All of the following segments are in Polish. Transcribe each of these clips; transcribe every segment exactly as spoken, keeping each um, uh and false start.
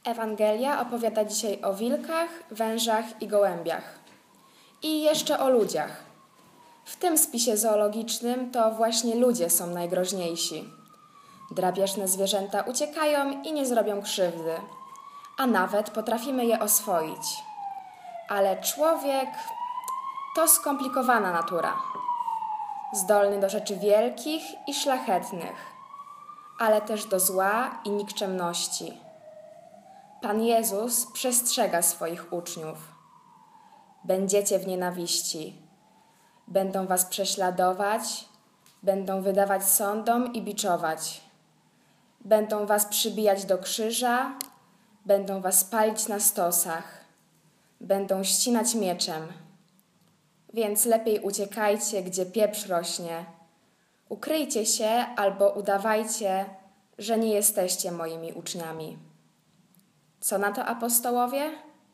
Ewangelia opowiada dzisiaj o wilkach, wężach i gołębiach. I jeszcze o ludziach. W tym spisie zoologicznym to właśnie ludzie są najgroźniejsi. Drapieżne zwierzęta uciekają i nie zrobią krzywdy, a nawet potrafimy je oswoić. Ale człowiek to skomplikowana natura. Zdolny do rzeczy wielkich i szlachetnych, ale też do zła i nikczemności. Pan Jezus przestrzega swoich uczniów. Będziecie w nienawiści. Będą was prześladować, będą wydawać sądom i biczować. Będą was przybijać do krzyża, będą was palić na stosach. Będą ścinać mieczem. Więc lepiej uciekajcie, gdzie pieprz rośnie. Ukryjcie się albo udawajcie, że nie jesteście moimi uczniami. Co na to apostołowie?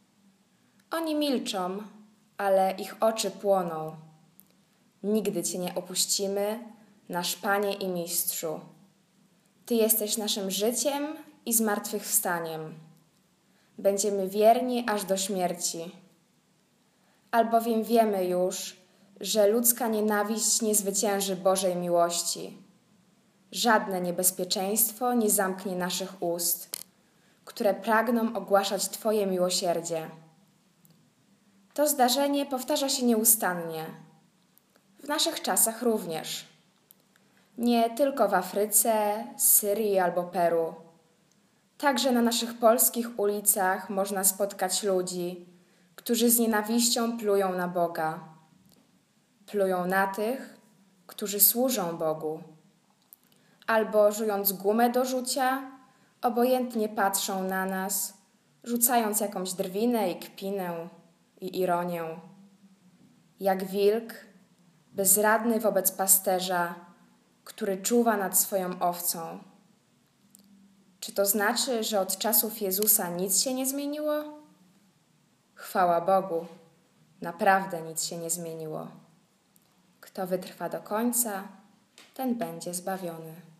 Oni milczą, ale ich oczy płoną. Nigdy Cię nie opuścimy, nasz Panie i Mistrzu. Ty jesteś naszym życiem i zmartwychwstaniem. Będziemy wierni aż do śmierci. Albowiem wiemy już, że ludzka nienawiść nie zwycięży Bożej miłości. Żadne niebezpieczeństwo nie zamknie naszych ust, które pragną ogłaszać Twoje miłosierdzie. To zdarzenie powtarza się nieustannie. W naszych czasach również. Nie tylko w Afryce, Syrii albo Peru. Także na naszych polskich ulicach można spotkać ludzi, którzy z nienawiścią plują na Boga. Plują na tych, którzy służą Bogu. Albo żując gumę do rzucia, obojętnie patrzą na nas, rzucając jakąś drwinę i kpinę i ironię. Jak wilk, bezradny wobec pasterza, który czuwa nad swoją owcą. Czy to znaczy, że od czasów Jezusa nic się nie zmieniło? Chwała Bogu, naprawdę nic się nie zmieniło. Kto wytrwa do końca, ten będzie zbawiony.